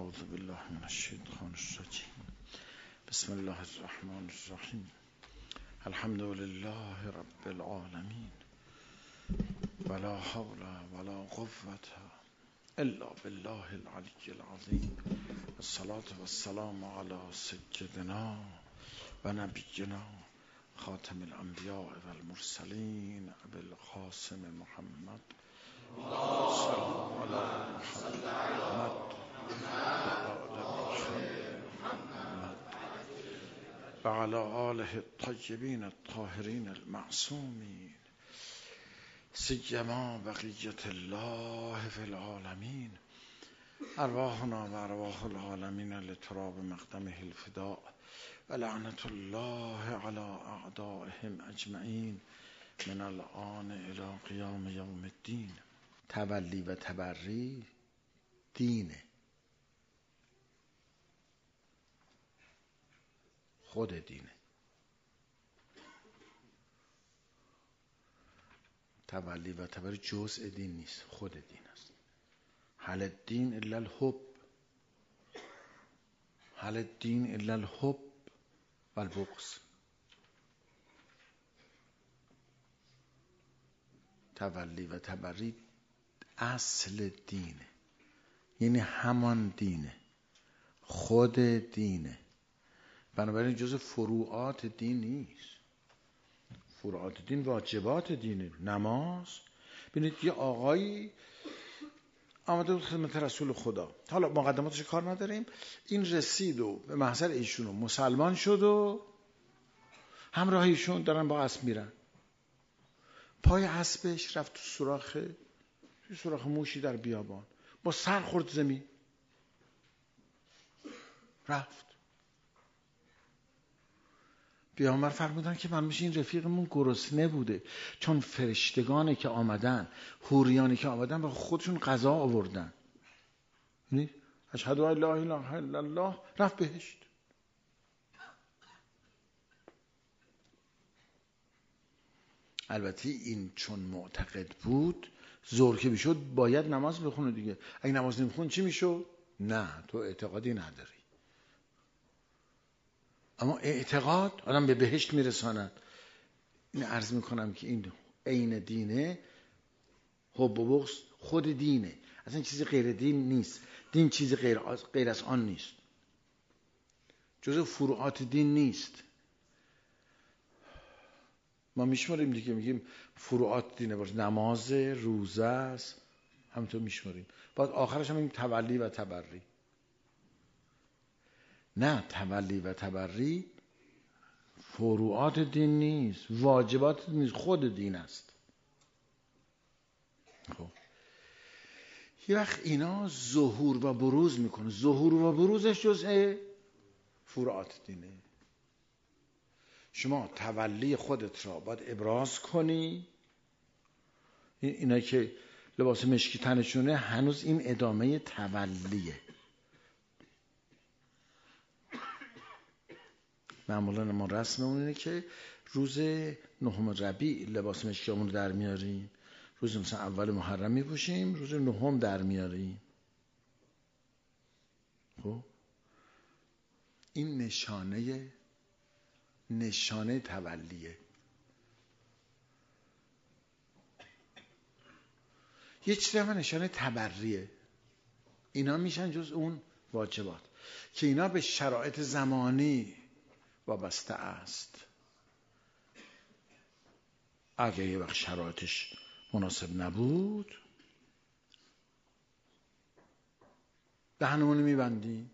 اعوذ بالله من الشیطان الرجیم. بسم الله الرحمن الرحیم. الحمد لله رب العالمین ولا حول ولا قوة الا بالله العلی العظیم. الصلاة والسلام علی سیدنا و نبینا خاتم الانبیاء والمرسلین ابی القاسم محمد صلی محمد و علی آله الطیبین الطاهرین المعصومین سیما بقیة الله فی العالمین. ارواحنا و ارواح العالمین لتراب مقدمه الفداء و لعنت الله علی اعدائهم اجمعین من الآن الی قیام یوم الدین. تولی و تبری دینه، خود دینه. تولی و تبری جزء دین نیست، خود دین است. هل الدین الا الحب، هل الدین الا الحب و البغض. تولی و تبری اصل دینه، یعنی همان دینه، خود دینه. بنابراین جز فروعات دین نیست. فروعات دین واجبات دینه. نماز، ببینید یه آقایی آمده بود خدمت رسول خدا، حالا مقدماتش کار نداریم، این رسید و به محضر ایشون و مسلمان شد و همراه ایشون دارن با اسب میرن. پای اسبش رفت تو سوراخ موشی در بیابان، با سر خورد زمین، رفت. پیامبر فرمودن که من میشه این رفیقمون گرسنه بوده، چون فرشتگانی که آمدن، حوریانی که آمدن، با خودشون غذا آوردن. یعنی اشهد ان لا اله الا الله، رفت بهشت. البته این چون معتقد بود، ظهر که میشد باید نماز بخونه دیگه. اگه نماز نمیخون چی میشد؟ نه، تو اعتقادی نداری. اما اعتقاد آدم به بهشت میرساند. این عرض میکنم که این عین دینه. حب و بغض خود دینه، اصلا چیزی غیر دین نیست. دین چیزی غیر از آن نیست، جزء فروعات دین نیست. ما میشماریم دیگه، میگیم فروعات دینه باشه، نماز، روزه است، همینطور میشماریم. بعد آخرش هم میگیم تولی و تبری. نه، تولی و تبری فروعات دین نیست، واجبات نیست، خود دین است. خب یه وقت اینا ظهور و بروز میکنه، ظهور و بروزش جزء فروعات دینه. شما تولی خودت را باید ابراز کنی. اینا که لباس مشکی تنشونه هنوز این ادامه تولیه. معمولا ما رسممون اینه که روز 9 ربیع لباس مشکیامون رو در میاریم، روز مثلا اول محرم میپوشیم، روز 9 در میاریم. خب این نشانه تولیه. یه چیزی هم نشانه تبریه. اینا میشن جز اون واجبات که اینا به شرایط زمانی وابسته است. اگه یه وقت شرایطش مناسب نبود، دهنمون میبندیم،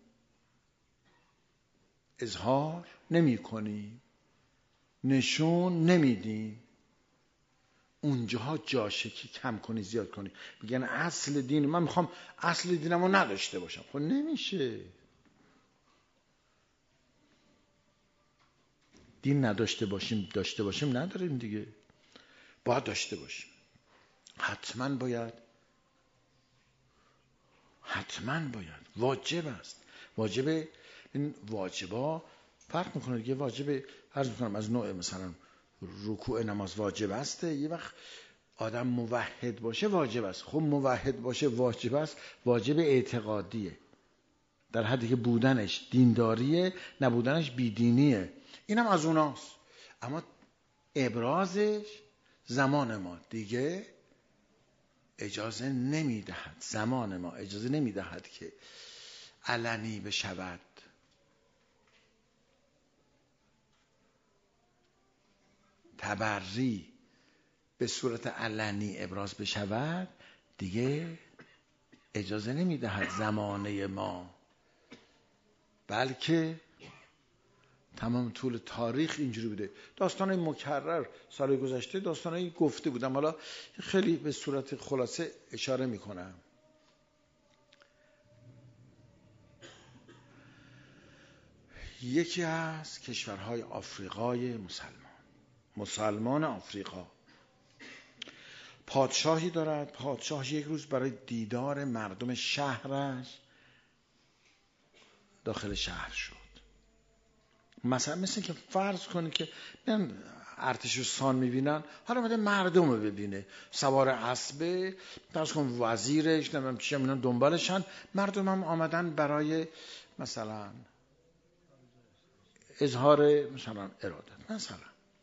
اظهار نمی کنیم، نشون نمیدیم. اونجاها جاشه که کم کنی زیاد کنی. میگن اصل دین، من میخوام اصل دینمو نداشته باشم. خب نمیشه. دین نداشته باشیم داشته باشیم نداریم دیگه، باید داشته باشیم. حتما باید واجب است. واجب. این واجبا فرق میکنه دیگه. واجب عرض میکنم از نوع مثلا رکوع نماز واجب است. یه وقت آدم موحد باشه واجب است. خب موحد باشه واجب است، واجب اعتقادیه. در حدی که بودنش دینداریه، نبودنش بیدینیه. اینم از اوناست. اما ابرازش زمان ما دیگه اجازه نمیدهد، زمان ما اجازه نمیدهد که علنی بشود. تبری به صورت علنی ابراز بشود دیگه اجازه نمیدهد زمانه ما، بلکه تمام طول تاریخ اینجوری بوده. داستانای مکرر سال گذشته داستانای گفته بودم، حالا خیلی به صورت خلاصه اشاره میکنم. یکی از کشورهای آفریقای مسلمان آفریقا پادشاهی دارد. پادشاه یک روز برای دیدار مردم شهرش داخل شهر شد. مثلا مثل که فرض کنید که من ارتش و سان میبینن، حالا اومده مردم رو ببینه، سوار اسبه، فرض کن وزیرش نمیدونم چی اینا دنبالشن، مردم هم آمدن برای مثلا اظهار مثلا ارادت. مثلا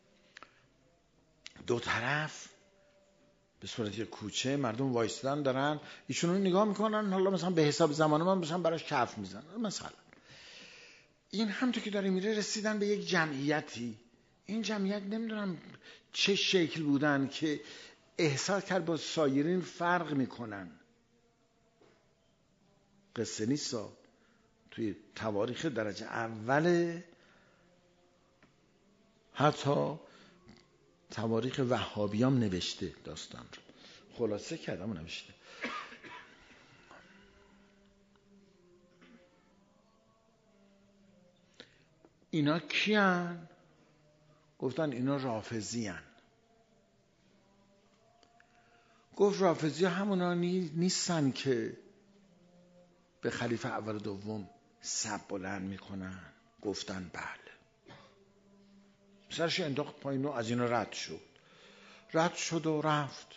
دو طرف به صورت یک کوچه مردم وایستادن دارن ایشون رو نگاه میکنن، حالا مثلا به حساب زمان من مثلا براش کف میزنن. مثلا این همونطور که داره میره رسیدن به یک جمعیتی. این جمعیت نمیدونم چه شکل بودن که احساس کرد با سایرین فرق میکنن. قصه نیستا، توی تواریخ درجه اول، حتی تواریخ وهابیام نوشته داستان رو، خلاصه کردم و نوشته. اینا کیان؟ گفتن اینا رافضی هن. گفت رافضی همونا نیستن که به خلیفه اول و دوم سب بلند میکنن. گفتن بله. سرش انداخت پایین و از اینا رد شد و رفت.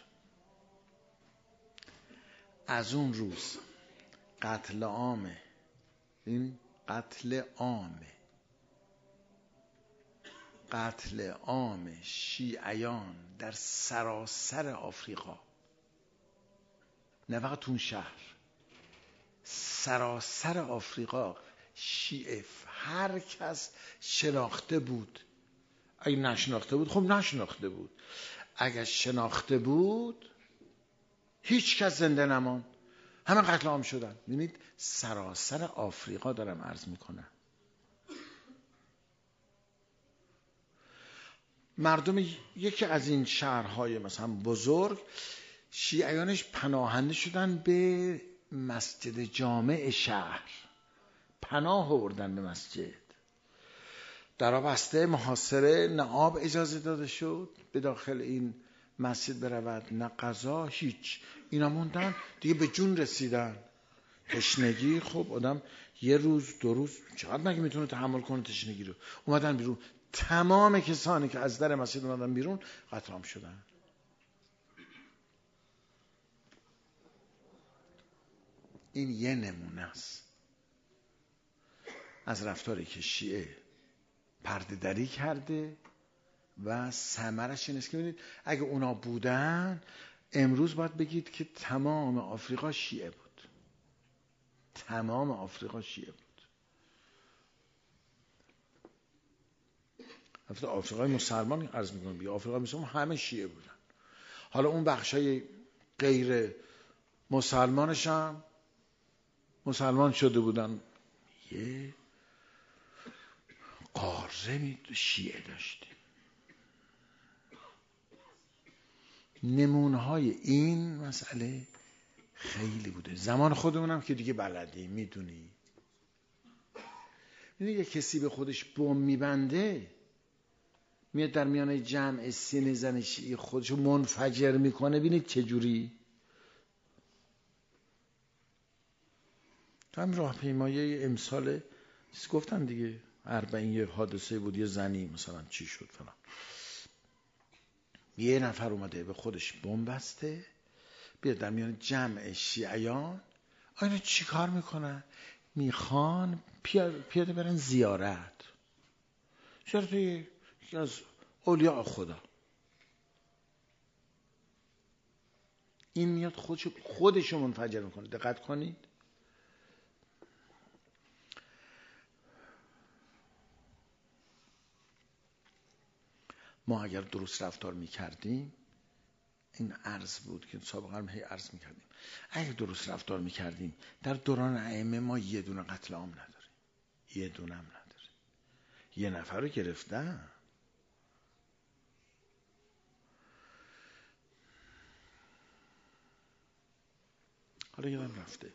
از اون روز قتل عامه، این قتل عام شیعیان در سراسر آفریقا، نه فقط اون شهر، سراسر آفریقا شیعه هر کس شناخته بود. اگه نشناخته بود خب نشناخته بود، اگه شناخته بود هیچ کس زنده نماند، همه قتل عام شدن. ببینید سراسر آفریقا دارم عرض میکنم. مردم یکی از این شهرهای مثلا بزرگ شیعیانش پناهنده شدن به مسجد جامع شهر، پناه آوردن به مسجد. در بسته محاصره، نه آب اجازه داده شد به داخل این مسجد برود، نه غذا، هیچ. اینا موندن دیگه، به جون رسیدن. تشنگی، خب آدم یه روز دو روز چقدر مگه میتونه تحمل کنه تشنگی رو؟ اومدن بیرون، تمام کسانی که از در مسجد اومدن بیرون قتل عام شدن. این یه نمونه است از رفتاری که شیعه پرده دری کرده و ثمرش این است که ببینید اگه اونا بودن امروز باید بگید که تمام آفریقا شیعه بود. تمام آفریقا شیعه بود. البته آفریقای مسلمان عرض میکنم دیگه، آفریقای مسلمان همه شیعه بودن. حالا اون بخشای غیر مسلمانش هم مسلمان شده بودن. یه قاره شیعه داشتیم. نمونه‌های این مسئله خیلی بوده. زمان خودمونم که دیگه بلدی، میدونی. یه کسی به خودش بم میبنده، میاد در میانه جمع سینه زن شیعی خودشو منفجر میکنه. ببینید چجوری. هم راهپیمایی امسال گفتن دیگه، 40 یه حادثه بود، یه زنی مثلا چی شد فلان، یه نفر اومده به خودش بمب بسته، بیاد در میان جمع شیعیان. اینا چی کار میکنن؟ میخوان پیاده برن زیارت یکی از اولیاء خدا. این میاد خودشو منفجر میکنه. دقت کنید. ما اگر درست رفتار میکردیم، این عرض بود که سابقا هم هی عرض میکردیم، اگر درست رفتار میکردیم در دوران ائمه ما یه دونه قتل عام نداریم، یه دونه هم نداریم. یه نفر رو گرفتن. حالا یادم رفته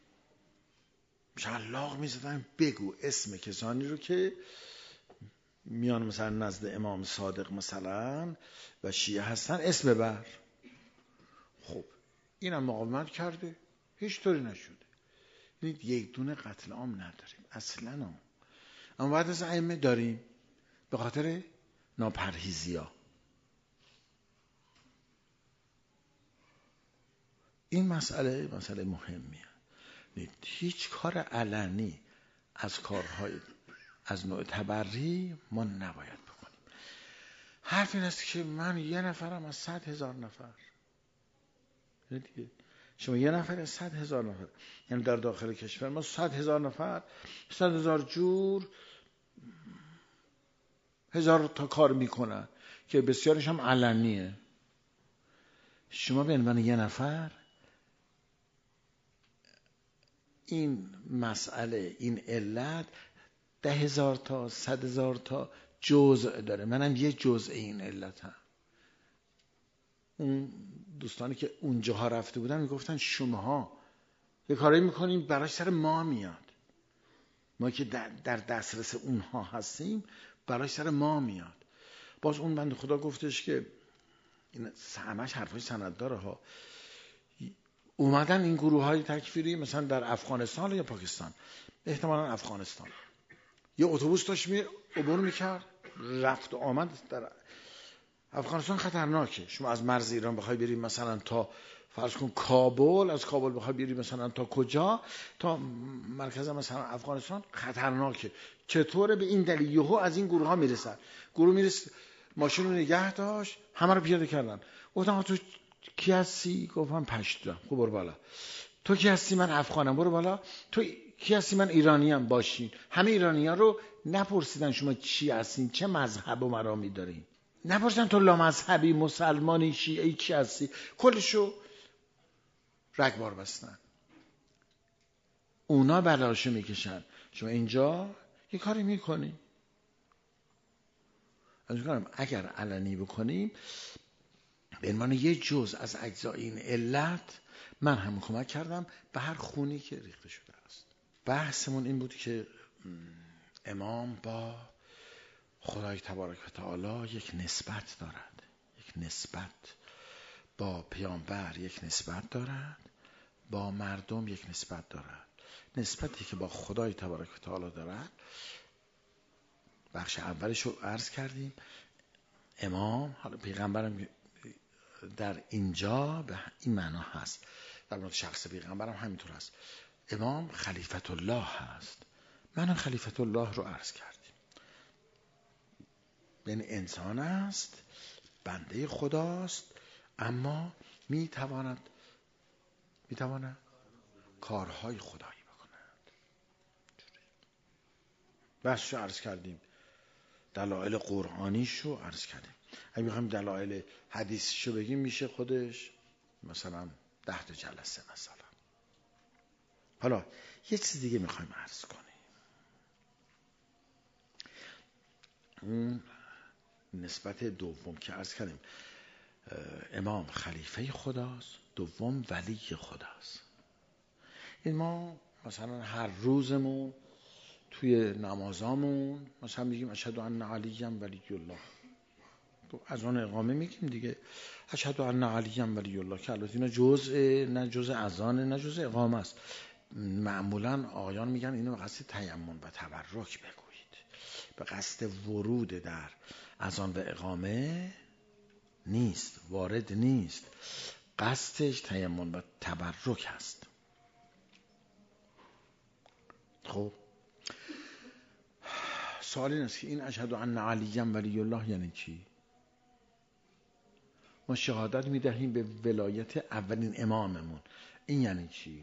شلاق میزدن بگو اسم کسانی رو که میان مثلا نزد امام صادق مثلا و شیعه هستن، اسم ببر. خب اینم مقاومت کرده، هیچ طوری نشده. یعنی یک دونه قتل عام نداریم اصلا هم. اما بعد از ائمه داریم به خاطر ناپرهیزی‌ها. این مسئله مهمیه. هیچ کار علنی از کارهای از نوع تبری ما نباید بکنیم. حرف این است که من یه نفرم از 100,000 نفر. دیگه شما یه نفر از 100,000 نفر، یعنی در داخل کشور ما 100,000 نفر 100,000 جور 1000 تا کار میکنن که بسیارش هم علنیه. شما به عنوان یه نفر این مسئله، این علت 10,000 تا 100,000 تا جزء داره. منم یه جزء این علتم. اون دوستانی که اونجاها رفته بودن میگفتن شماها یه کاری میکنیم براش سر ما میاد، ما که در دسترس اونها هستیم براش سر ما میاد. باز اون بنده خدا گفتش که این همش حرفای سندداره ها، اومدن این گروه های تکفیری مثلا در افغانستان یا پاکستان، احتمالا افغانستان، یه اتوبوس داشت عبور میکرد رفت و آمد. در افغانستان خطرناکه. شما از مرز ایران بخوای بریم مثلا تا فرض کن کابل، از کابل بخوای بریم مثلا تا کجا، تا مرکز مثلا افغانستان، خطرناکه. چطوره؟ به این دلیل یهو از این گروه ها میرسن. گروه میرسه ماشین رو نگه داشت، همه رو پیاده کردن. گفتم تو کی هستی؟ گفتم پشتوام. خب برو بالا. تو کی هستی؟ من افغانم. برو بالا. تو کی هستی؟ من ایرانیم. باشین. همه ایرانی‌ها رو نپرسیدن شما چی هستین، چه مذهب و مرامی دارین. نپرسیدن تو لامذهبی، مسلمانی، شیعی، چی هستی. کلشو رگبار بستن. اونا بلاشو میکشن. شما اینجا یه کاری میکنی. اگر علنی بکنیم به عنوان یه جزء از اجزای این علت، من هم کمک کردم به هر خونی که ریخته شده است. بحثمون این بود که امام با خدای تبارک و تعالی یک نسبت دارد، یک نسبت با پیامبر، یک نسبت دارد با مردم، یک نسبت دارد. نسبتی که با خدای تبارک و تعالی دارد، بخش اولش رو عرض کردیم. امام، حالا پیغمبرم در اینجا به این معنا هست، در مورد شخص پیغمبرم همینطور هست. امام خلیفت الله هست. من خلیفت الله رو عرض کردیم. یعنی انسان است، بنده خداست، اما میتواند کارهای خدایی بکند. بس رو عرض کردیم. دلایل قرآنیشو عرض کردیم. اگه بخوایم دلایل حدیثشو بگیم میشه خودش مثلا 10 تا جلسه مثلا. حالا یه چیز دیگه میخوایم عرض کنیم. اون نسبت دوم که عرض کردیم، امام خلیفه خداست، دوم ولی خداست. این ما مثلا هر روزمون توی نمازامون مثلا میگیم اشهد ان علی ولی الله. از اون اقامه میگیم دیگه اشهد ان علی ولی الله، که البته اینا نه جزء اذان نه جزء اقامه است. معمولا آقایان میگن اینو به قصد تیمم و تبرک بگویید، به قصد ورود در اذان و اقامه نیست، وارد نیست. قصدش تیمم و تبرک هست. خب سوال این است که این اشهد ان علی ولی الله یعنی چی؟ ما شهادت میدهیم به ولایت اولین اماممون، این یعنی چی؟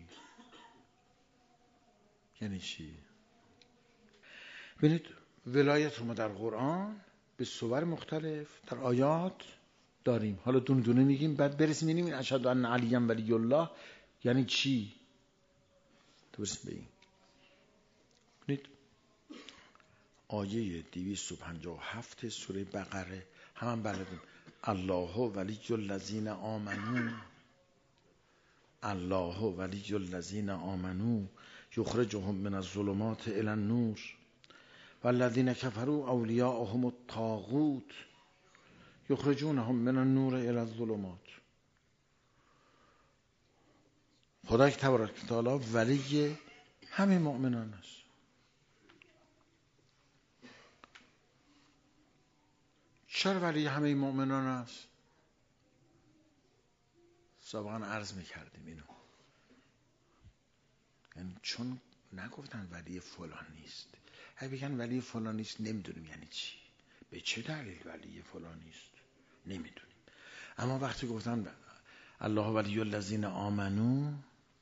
یعنی چی؟ ببینید ولایت رو ما در قرآن به صور مختلف در آیات داریم، حالا دونه دونه میگیم، بعد برسیم ببینیم این اشهد ان علی ولی الله یعنی چی. درست به این ببینید آیه 257 سوره بقره هم بلدیم. الله ولی الذین آمنو، الله ولی الذین آمنو یخرجهم من الظلمات الی النور والذین کفروا اولیاءهم الطاغوت یخرجونهم من النور الی الظلمات. خدای تبارک و تعالی ولی همه مؤمنان است. چرا ولی همه مؤمنان است؟ سابقا عرض میکردیم اینو، یعنی چون نگفتن ولی فلان نیست. اگه بگن ولی فلان نیست نمیدونیم یعنی چی، به چه دلیل ولی فلان نیست نمیدونیم. اما وقتی گفتن الله ولی الذین آمنو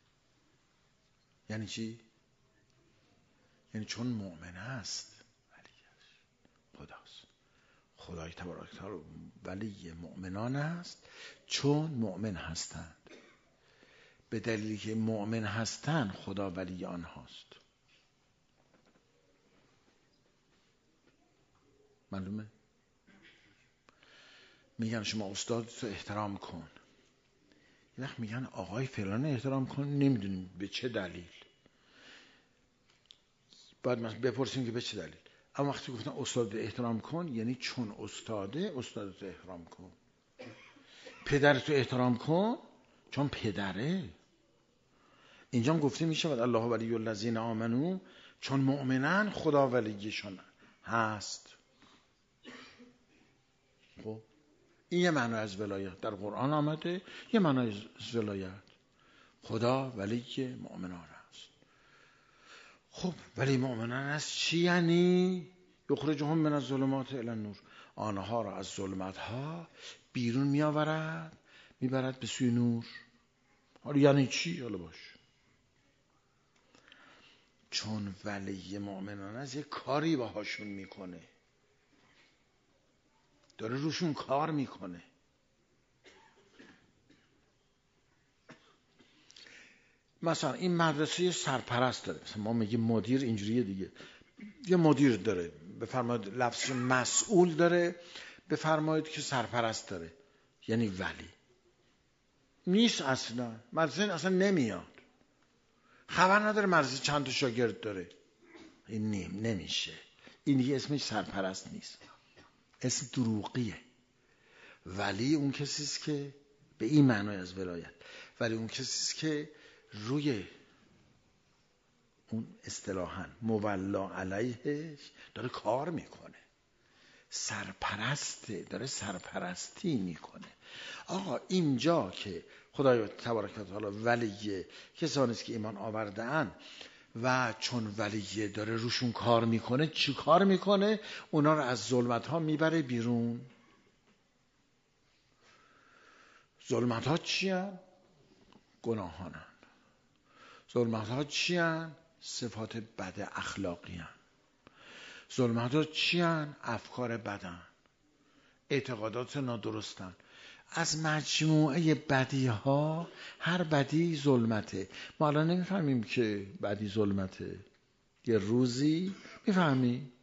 یعنی چی؟ یعنی چون مؤمن است ولیش خداست. خدای تبارک و تعالی ولی مؤمنان است چون مؤمن هستند. به دلیلی که مؤمن هستند خدا ولی آنهاست. معلومه؟ میگن شما استادتو احترام کن، یه وقت میگن آقای فلان احترام کن، نمیدونیم به چه دلیل. باید مثلا بپرسیم که به چه دلیل. اما وقتی گفتن استاد احترام کن یعنی چون استاده استادتو احترام کن. پدرتو احترام کن چون پدره. اینجا هم گفته میشه الله ولی الذین آمنو چون مؤمنن خدا ولیشان هست. خب این یه معنی از ولایت در قرآن آمده، یه معنی از ولایت خدا ولی مؤمنان است. خب ولی مؤمنان است چی یعنی؟ یخرجهم من الظلمات الی النور، آنها را از ظلمت ها بیرون میآورد میبرد به سوی نور. حالا یعنی چی؟ حالا باش. چون ولی مؤمنان است یه کاری باهاشون میکنه، داره روشون کار میکنه. مثلا این مدرسه یه سرپرست داره، مثلا ما میگیم مدیر، اینجوریه دیگه. یه مدیر داره، بفرمایید لفظ مسئول داره، بفرمایید که سرپرست داره، یعنی ولی نیست اصلا. مدرسه اصلا نمیاد، خبر نداره مدرسه چند تا شاگرد داره. این نمیشه، این دیگه اسمش سرپرست نیست، اسم دروغیه. ولی اون کسی است که به این معنای از ولایت، ولی اون کسی است که روی اون اصطلاحاً مولا علیهش داره کار میکنه، سرپرسته، داره سرپرستی میکنه. آقا اینجا که خدای تبارک و تعالی ولی کسانی است که ایمان آورده‌اند و چون ولی داره روشون کار میکنه، چی کار میکنه؟ اونا رو از ظلمت ها میبره بیرون. ظلمت ها چی هن؟ گناهانن. ظلمت ها چی هن؟ صفات بد اخلاقی هن. ظلمت ها چی هن؟ افکار بدن، اعتقادات نادرستن. از مجموعه بدی ها هر بدی ظلمته. ما الان نمیفهمیم که بدی ظلمته، یه روزی میفهمیم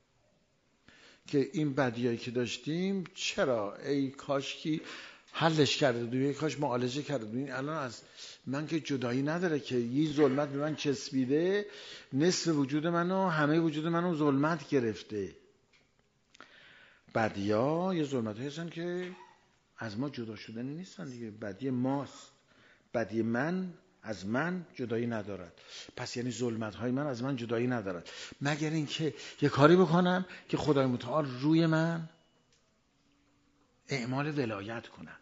که این بدیایی که داشتیم چرا ای کاش کی حلش کرده بود، ای کاش معالجه کرده بود. این الان از من که جدایی نداره که یه ظلمت به من چسبیده، نصف وجود منو، همه وجود منو ظلمت گرفته. بدیا یه ظلمت هستن که از ما جدا شدن نیستن دیگه. بدی ماست، بدی من از من جدایی ندارد، پس یعنی ظلمت های من از من جدایی ندارد، مگر اینکه یه کاری بکنم که خدای متعال روی من اعمال ولایت کند،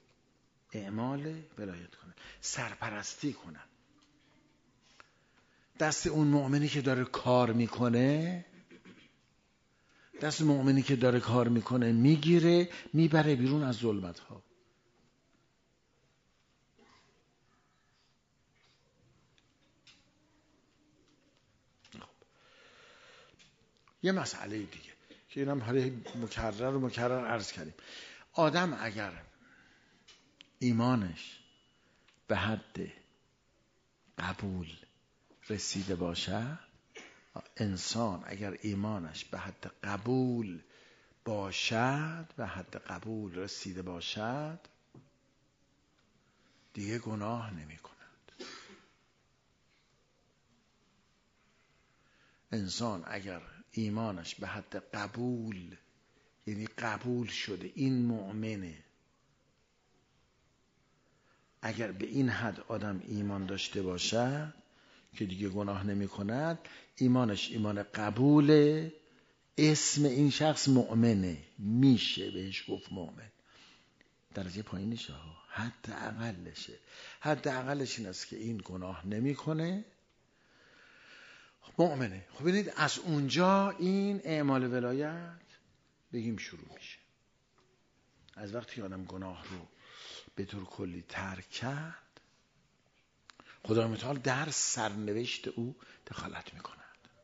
اعمال ولایت کند، سرپرستی کند. دست اون مؤمنی که داره کار میکنه، دست مؤمنی که داره کار میکنه میگیره میبره بیرون از ظلمت ها. یه مسئله دیگه که اینم حالا مکرر عرض کردیم. آدم اگر ایمانش به حد قبول رسیده باشد، انسان اگر ایمانش به حد قبول باشد، به حد قبول رسیده باشد، دیگه گناه نمی کند. انسان اگر ایمانش به حد قبول، یعنی قبول شده این مؤمنه، اگر به این حد آدم ایمان داشته باشد که دیگه گناه نمی کند، ایمانش ایمان قبوله، اسم این شخص مؤمنه، میشه بهش گفت مؤمن. درجه پایینشه ها، حد اقلشه. حد اقلش این است که این گناه نمی کنه، مؤمنه. خب ببینید از اونجا این اعمال ولایت بگیم شروع میشه. از وقتی که آدم گناه رو به طور کلی ترک کرد، خدای متعال در سرنوشت او دخالت میکند.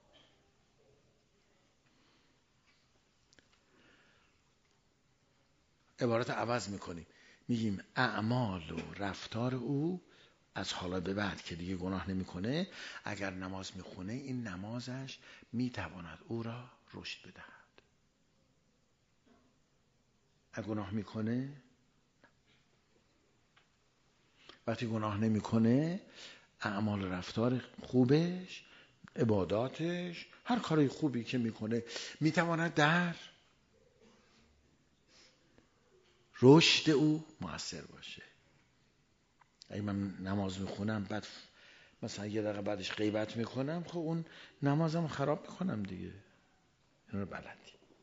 عبارت عوض میکنیم، میگیم اعمال و رفتار او از حالا به بعد که دیگه گناه نمیکنه، اگر نماز میخونه این نمازش میتواند او را رشد بدهد. اگر گناه میکنه، وقتی گناه نمیکنه، اعمال و رفتار خوبش، عباداتش، هر کاری خوبی که میکنه میتواند در رشد او مؤثر باشه. اگه من نماز میخونم بعد مثلا یه دقیقه بعدش غیبت میکنم، خب اون نمازم خراب میکنم دیگه. این رو بلدی.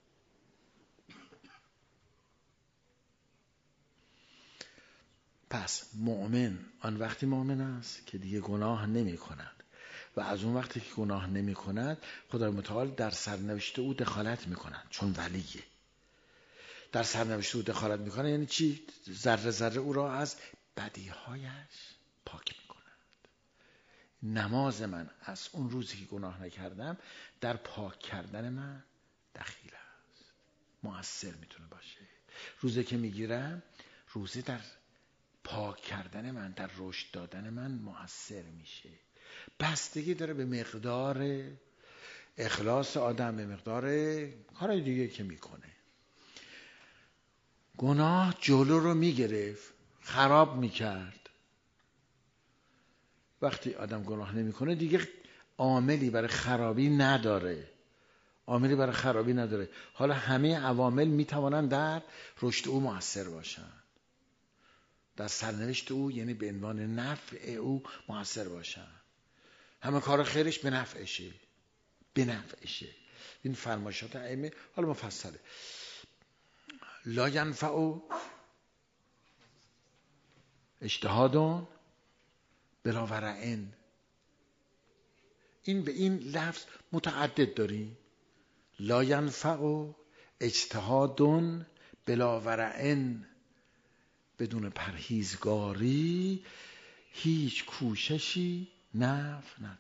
پس مؤمن آن وقتی مؤمن است که دیگه گناه نمی کند و از اون وقتی که گناه نمی کند خدای متعال در سرنوشت او دخالت می کند، چون ولیه. در سرنوشت او دخالت می کند یعنی چی؟ ذره ذره او را از بدیهایش پاک می کند. نماز من از اون روزی که گناه نکردم در پاک کردن من دخیل است، مؤثر میتونه باشه. روزی که میگیرم، روزی در پاک کردن من، در رشد دادن من مؤثر میشه. بستگی داره به مقدار اخلاص آدم، به مقدار کارهای دیگه که میکنه. گناه جلو رو میگرفت، خراب میکرد. وقتی آدم گناه نمیکنه دیگه عاملی برای خرابی نداره، عاملی برای خرابی نداره. حالا همه عوامل میتوانن در رشد او مؤثر باشن، در سرنوشت او، یعنی به عنوان نفع او مؤثر باشن. همه کار خیرش به نفعشه، به نفعشه. این فرمایشات ائمه حالا مفصله. لا ینفع اجتهاد بلا ورع. این به این لفظ متعدد داریم. لا ینفع اجتهاد بلا ورع، بدون پرهیزگاری هیچ کوششی نفع نداره.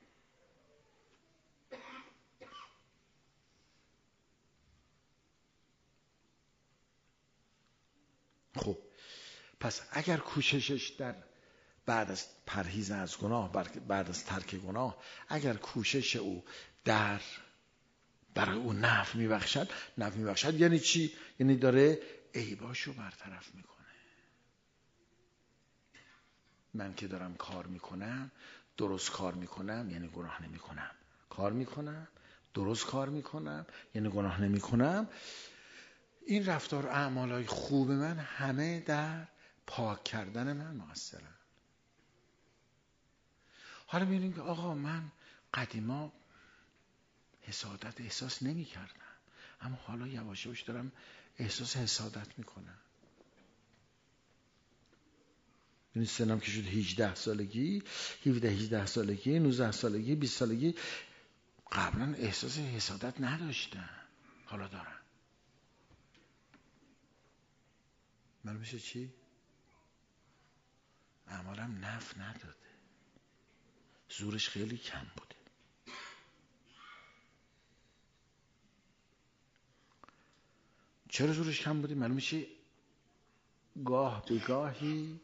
خب پس اگر کوششش در بعد از پرهیز از گناه، بعد از ترک گناه، اگر کوشش او در برای او نفع میبخشد، یعنی چی؟ یعنی داره عیباشو برطرف میکنه. من که دارم کار میکنم، درست کار میکنم، یعنی گناه نمیکنم. کار میکنم، درست کار میکنم، یعنی گناه نمیکنم. این رفتار اعمالای خوب من همه در پاک کردن من مؤثرن. حالا میبینیم که آقا من قدیما حسادت احساس نمی کردم، اما حالا یواش یواش دارم احساس حسادت میکنم. یعنی سنم که شد 18 سالگی، 17-18 سالگی، 19 سالگی، 20 سالگی، قبلا احساس حسادت نداشتم، حالا دارم. معلوم میشه چی؟ اعمالم نفع نداده، زورش خیلی کم بوده. چرا زورش کم بوده؟ معلوم میشه گاه به گاهی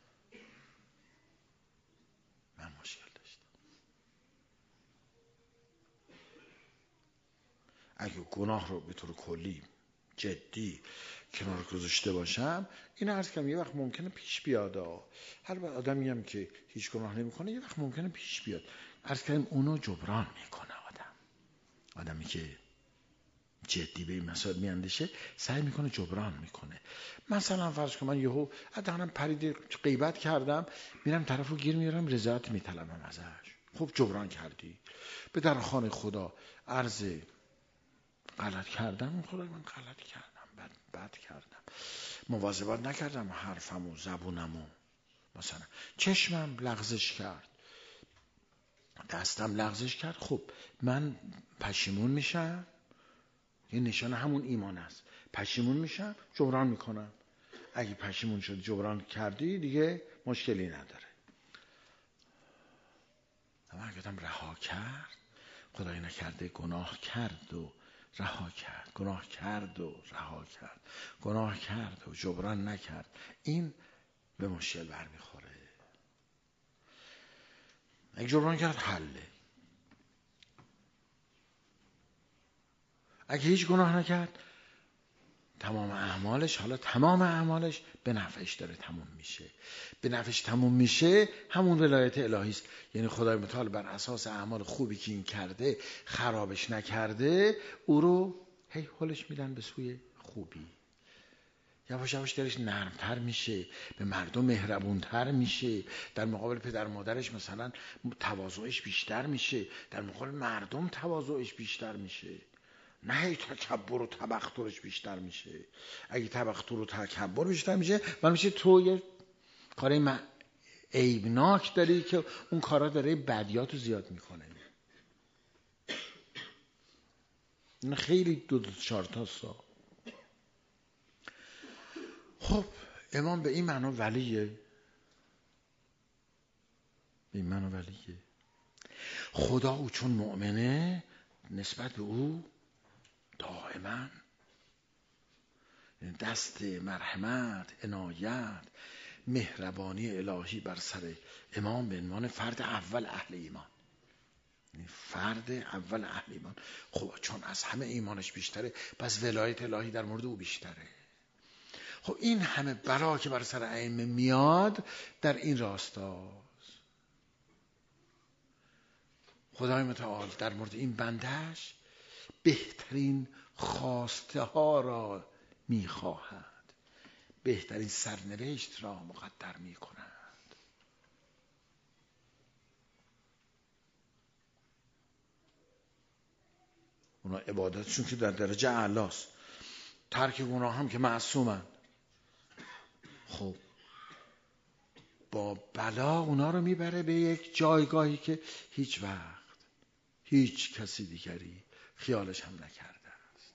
من مشکل داشتم. اگه گناه رو به طور کلی جدی کنار گذاشته باشم، این عرض کنم یه وقت ممکنه پیش بیاد. هر وقت آدمی هم که هیچ گناه نمیکنه یه وقت ممکنه پیش بیاد. عرض کنم اونو جبران میکنه. آدمی که جدی به این مسائل میاندیشه سعی میکنه جبران میکنه. مثلا فرض کن من یهو حداقل پرید غیبت کردم، میرم طرفو گیر میارم، رضایت میطلبم ازش. خب جبران کردی. به در خانه خدا عرض غلط کردم، خدای من غلط کردم، بد کردم، مواظبت نکردم حرفمو زبونمو، مثلا چشمم لغزش کرد، دستم لغزش کرد، خب من پشیمون میشم. این نشان همون ایمان است. پشیمون میشم، جبران میکنم. اگه پشیمون شد جبران کردی دیگه مشکلی نداره. اما اگه آدم رها کرد، خدای نکرده گناه کرد و رها کرد، گناه کرد و رها کرد، گناه کرد و جبران نکرد، این به مشکل برمیخوره. اگه جبران کرد حله. اگه هیچ گناه نکرد، تمام اعمالش به نفعش داره تموم میشه. به نفعش تموم میشه همون ولایت الهی است. یعنی خدای متعال بر اساس اعمال خوبی که این کرده، خرابش نکرده، او رو هی حلش میدن به سوی خوبی. یواش یواش دلش نرمتر میشه، به مردم مهربونتر میشه، در مقابل پدر مادرش مثلا تواضعش بیشتر میشه، در مقابل مردم تواضعش بیشتر میشه. نه هی تکبر و تبخترش بیشتر میشه. اگه تبختر و تکبر بیشتر میشه، من میشه تو یه کاری عیبناک داری که اون کارا داره بدیاتو زیاد میکنه. این خیلی 2-4 تا سا. خب امام به این معنا ولیه. به این معنا ولیه. خدا او چون مؤمنه، نسبت به او دائما دست مرحمت، عنایت، مهربانی الهی بر سر امام به عنوان فرد اول اهل ایمان. فرد اول اهل ایمان. خب چون از همه ایمانش بیشتره، پس ولایت الهی در مورد او بیشتره. خب این همه بلا که بر سر ائمه میاد در این راستاست. خدای متعال در مورد این بندش بهترین خواسته ها را میخواهد، بهترین سرنوشت را مقدر میکند. اونا عبادتشون که در درجه اعلاست، ترک گناه هم که معصومن. خب با بلا اونا رو میبره به یک جایگاهی که هیچ وقت هیچ کسی دیگری خیالش هم نکرده است.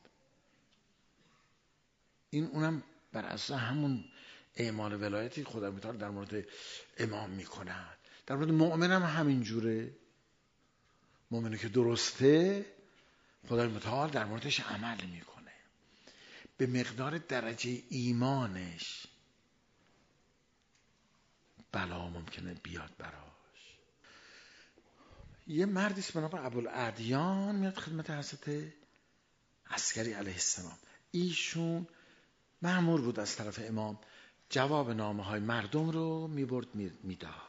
این اونم بر اساس همون اعمال ولایتی خدا متعال در مورد امام میکند. در مورد مؤمن هم همین جوره. مؤمنی که درسته، خدای متعال در موردش عمل میکنه به مقدار درجه ایمانش. بلا ممکنه بیاد براش. یه مردی است به نام ابوالادیان میاد خدمت حضرت عسکری علیه السلام. ایشون مأمور بود از طرف امام جواب نامه های مردم رو میبرد میداد.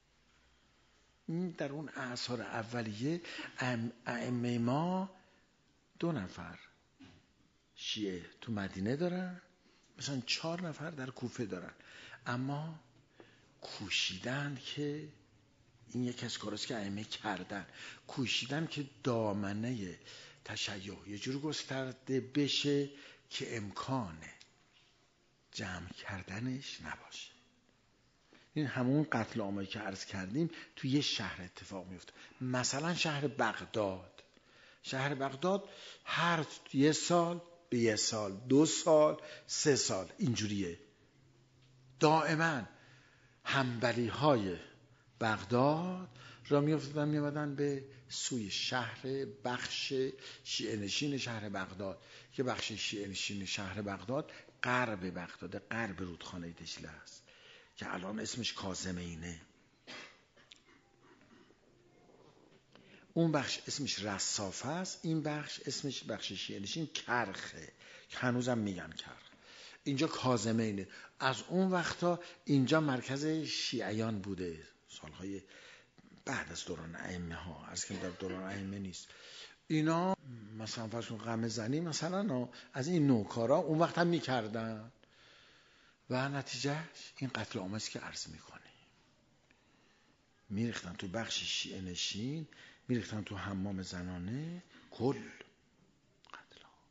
در اون اعصار اولیه ائمه ما 2 نفر شیعه تو مدینه دارن، مثلا 4 نفر در کوفه دارن، اما کوشیدن که این یکی از کاراست که ائمه کردن، کوشیدن که دامنه تشیع یه جور گسترده بشه که امکان جمع کردنش نباشه. این همون قتل عامی که عرض کردیم تو یه شهر اتفاق میفته. مثلا شهر بغداد. شهر بغداد هر یه سال به یه سال، 2 سال، 3 سال اینجوریه. دائما حنبلی های بغداد را می‌آمدن به سوی شهر بخش شیعه نشین شهر بغداد که بخش شیعه نشین شهر بغداد غرب بغداد، غرب رودخانه دجله است که الان اسمش کاظمینه. اون بخش اسمش رصافه است، این بخش اسمش بخش شیعه نشین کرخه که هنوزم میگن کرخ. اینجا کاظمینه. از اون وقتا اینجا مرکز شیعیان بوده، سالهای بعد از دوران ائمه ها، از که در دوران ائمه نیست. اینا مثلا فرض کن غمه زنی مثلا از این نوع کارا اون وقت هم میکردن و نتیجهش این قتل عام است که عرض میکنی. میریختن تو بخش شیعه نشین، میریختن تو حمام زنانه، کل قتل عام.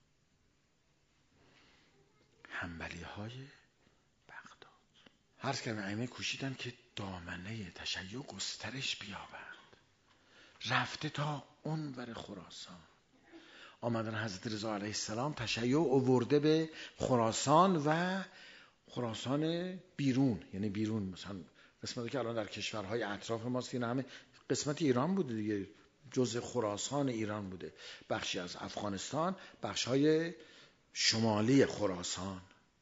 حنبلی های بغداد هر کمی ائمه کوشیدن که دامنه تشیع گسترش بیابند. رفته تا اون ور خراسان. آمدن حضرت رضا علیه السلام تشیع آورده به خراسان و خراسان بیرون، یعنی بیرون مثلا قسمتی که الان در کشورهای اطراف ماست، این همه قسمت ایران بوده دیگه، جزء خراسان ایران بوده. بخشی از افغانستان، بخشهای شمالی خراسان.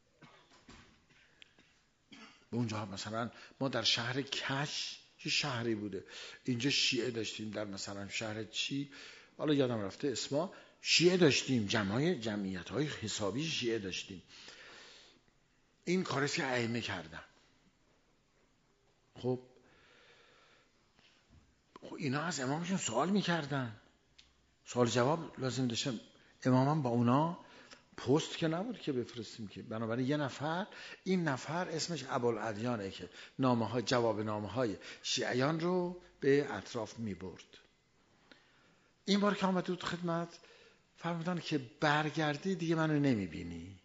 اونجا مثلا ما در شهر کش، که شهری بوده، اینجا شیعه داشتیم. در مثلا شهر چی، حالا یادم رفته اسما، شیعه داشتیم، جمعیت‌های حسابی شیعه داشتیم. این کاری که ائمه کردن. خب اینا از امامشون سوال میکردن، سوال جواب لازم داشتن. امام هم با اونا پست که نبود که بفرستیم که، بنابراین یه نفر، این نفر اسمش ابوالادیانه که جواب نامه های شیعیان رو به اطراف می برد. این بار که آمده بود خدمت فرمودن که برگردی دیگه منو نمی بینی،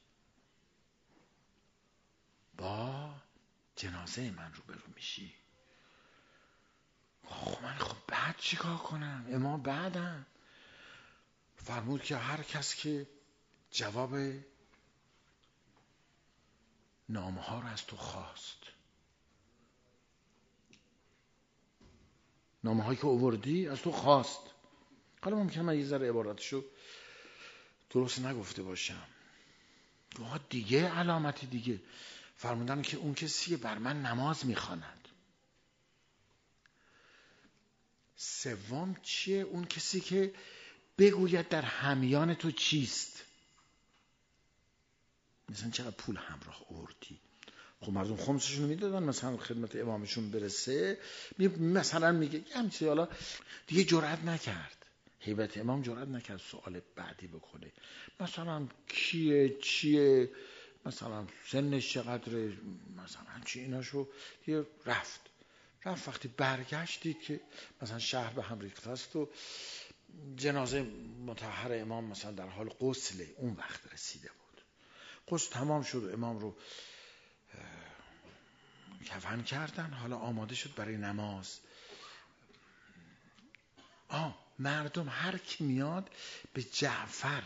با جنازه من رو برو میشی. خب بعد چیکار کنم؟ امام بعدم فرمود که هر کس که جواب نامه ها رو از تو خواست، نامه هایی که آوردی از تو خواست، حالا ممکنه من یه ذره عبارتشو درست نگفته باشم، دیگه علامتی دیگه فرمودن که اون کسی بر من نماز میخواند. سوم چیه؟ اون کسی که بگوید در همیان تو چیست، مثلا چقدر پول همراه آوردی. خب مردم خمسشون رو میدادن مثلا خدمت امامشون برسه، مثلا میگه همچه، حالا دیگه جرئت نکرد، هیبت امام جرئت نکرد سوال بعدی بکنه، مثلا کیه چیه، مثلا سنش چقدره، مثلا چی، ایناشو دیگه رفت. وقتی برگشت دید که مثلا شهر به هم ریخته است و جنازه مطهر امام مثلا در حال غسل اون وقت رسیده بود. غسل تمام شد، امام رو کفن کردن، حالا آماده شد برای نماز. مردم هر کی میاد به جعفر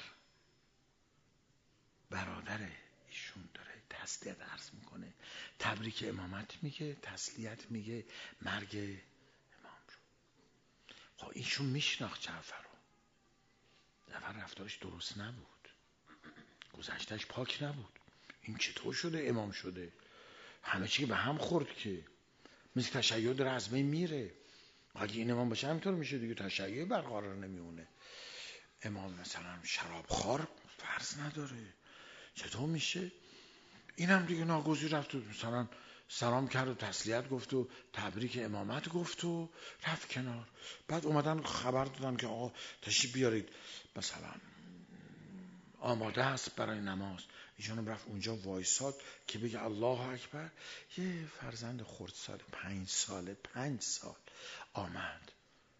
برادر ایشون داره تسلیت عرض میکنه، تبریک امامت میگه، تسلیت میگه، مرگ امام رو. خب ایشون میشناخت جعفر رو. جعفر رفتارش درست نبود، گذشتش پاک نبود. این چطور شده امام شده؟ همه چی به هم خورد که مثل تشیع داره از بین میره. اگه این امام باشه همینطور میشه دیگه، تشیع برقرار نمیمونه. امام مثلا شرابخوار فرض نداره، چطور میشه؟ اینم دیگه ناگزیر رفت و مثلا سلام کرد و تسلیت گفت و تبریک امامت گفت و رفت کنار. بعد اومدن خبر دادن که آقا تشریف بیارید، مثلا آماده است برای نماز. ایشون رفت اونجا وایساد که بگه الله اکبر. یه فرزند خردسال 5 سال آمد،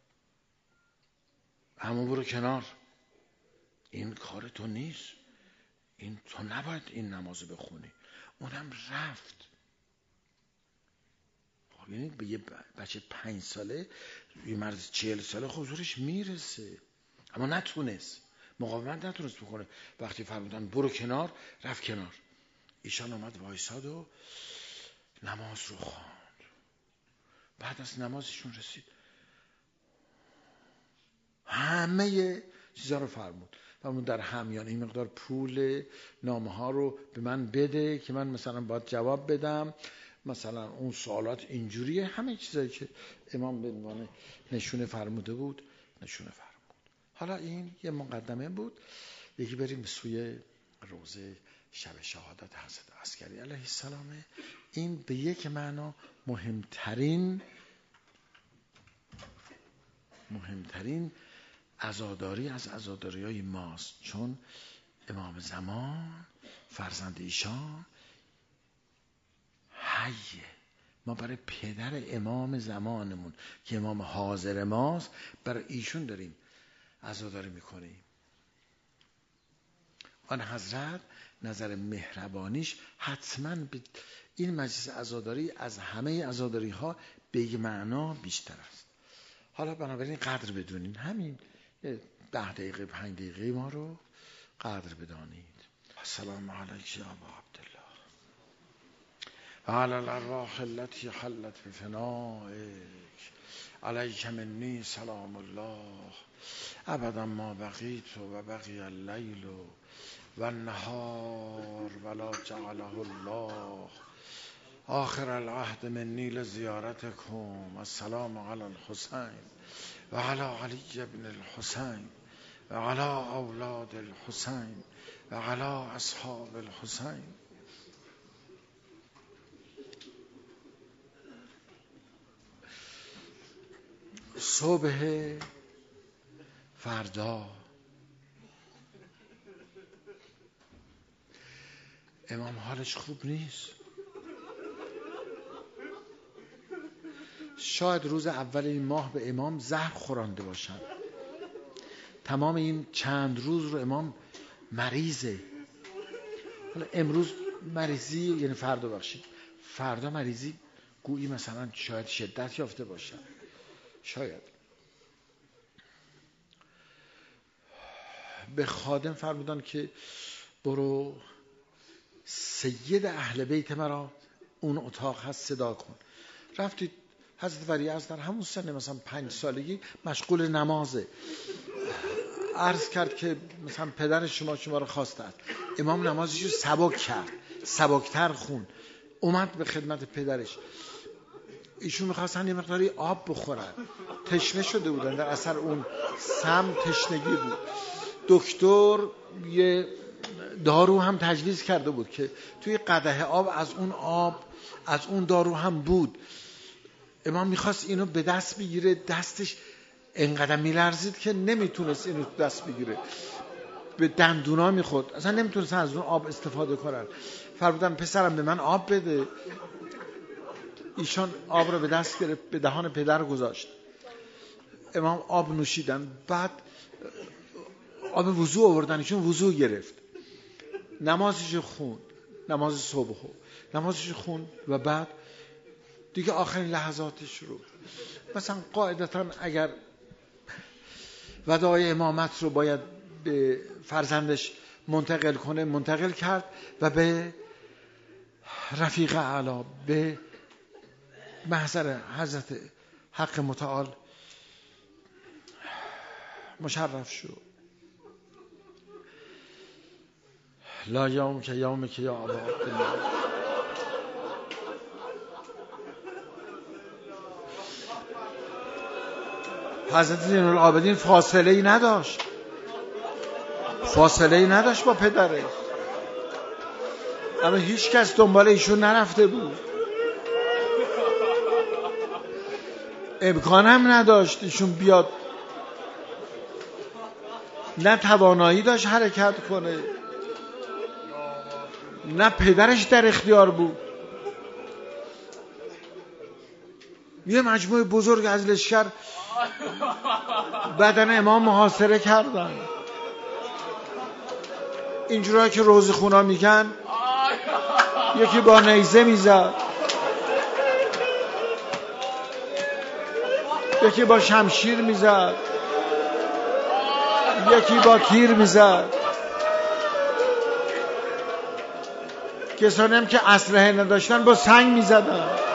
همون برو کنار، این کار تو نیست، این تو نباید این نمازو بخونی. اونم رفت یعنی به یه بچه 5 ساله، یه مرد 40 ساله خب زورش میرسه، اما نتونست، مقاومت نتونست بکنه. وقتی فرمودن برو کنار، رفت کنار. ایشان آمد وایساد و نماز رو خواند. بعد از نمازشون رسید، همه چیزا رو فرمود در همیان این مقدار پول نامه ها رو به من بده که من مثلا باید جواب بدم، مثلا اون سوالات اینجوریه، همه چیزایی که امام به عنوان نشونه فرموده بود نشونه فرمود. حالا این یه مقدمه بود. یکی بریم سوی روزه شب شهادت حضرت عسکری علیه السلام. این به یک معنا مهمترین عزاداری از عزاداری‌های ماست، چون امام زمان فرزند ایشان حیه. ما برای پدر امام زمانمون که امام حاضر ماست، برای ایشون داریم عزاداری میکنیم. آن حضرت نظر مهربانیش حتما به این مجلس عزاداری از همه عزاداری ها به یک معنا بیشتر است. حالا بنابراین قدر بدونین، همین 10 دقیقه 5 دقیقه ما رو قدر بدانید. السلام علیک یا ابا عبدالله و علی الارواح التي حلت بفنائک، علیک منی سلام الله ابدا ما بقیت و بقی اللیل و النهار ولا جعله الله آخر العهد منی لزیارتکم. السلام علی الحسین و علی علی بن الحسین و علی اولاد الحسین و علی اصحاب الحسین. صبح فردا امام حالش خوب نیست. شاید روز اول این ماه به امام زهر خورانده باشن. تمام این چند روز رو امام مریضه. حالا امروز مریضی، یعنی فردا مریضی گویی مثلا شاید شدت یافته باشه. شاید به خادم فرمودن که برو سید اهل بیت مرا اون اتاق هست صدا کن. رفتید، حضرت ولیعصر در همون سن مثلا 5 سالگی مشغول نمازه. عرض کرد که مثلا پدر شما رو خواسته است. امام نمازش رو سبک کرد، سبکتر خون، اومد به خدمت پدرش. ایشون میخواستن یه مقداری آب بخورن، تشنه شده بودن، در اثر اون سم تشنگی بود. دکتر یه دارو هم تجویز کرده بود که توی قدح آب از اون دارو هم بود. امام میخواست اینو به دست بگیره، دستش انقدر میلرزید که نمیتونست اینو دست بگیره، به دندونا میخورد، اصلا نمیتونست از اون آب استفاده کنن. فرمودن پسرم به من آب بده. ایشان آب رو به دست گرفت، به دهان پدر گذاشت. امام آب نوشیدن، بعد آب وضو آوردن، ایشون وضو گرفت، نمازش خوند، نماز صبح نمازش خوند و بعد دیگه آخرین لحظاتش رو مثلا قاعدتا اگر وداع امامت رو باید به فرزندش منتقل کنه منتقل کرد و به رفیق اعلی، به محضر حضرت حق متعال مشرف شد. لا یوم که یوم که یا ابا عبدالله. حضرت زین العابدین فاصله ای نداشت با پدره، اما هیچ کس دنبال ایشون نرفته بود، امکان هم نداشت ایشون بیاد، نه توانایی داشت حرکت کنه، نه پدرش در اختیار بود. یه مجموعه بزرگ از لشکر بدن امام محاصره کردن. اینجورا که روزخونا میگن، یکی با نیزه میزد، یکی با شمشیر میزد، یکی با تیر میزد. کسانی هم که اسلحه نداشتن با سنگ میزدن.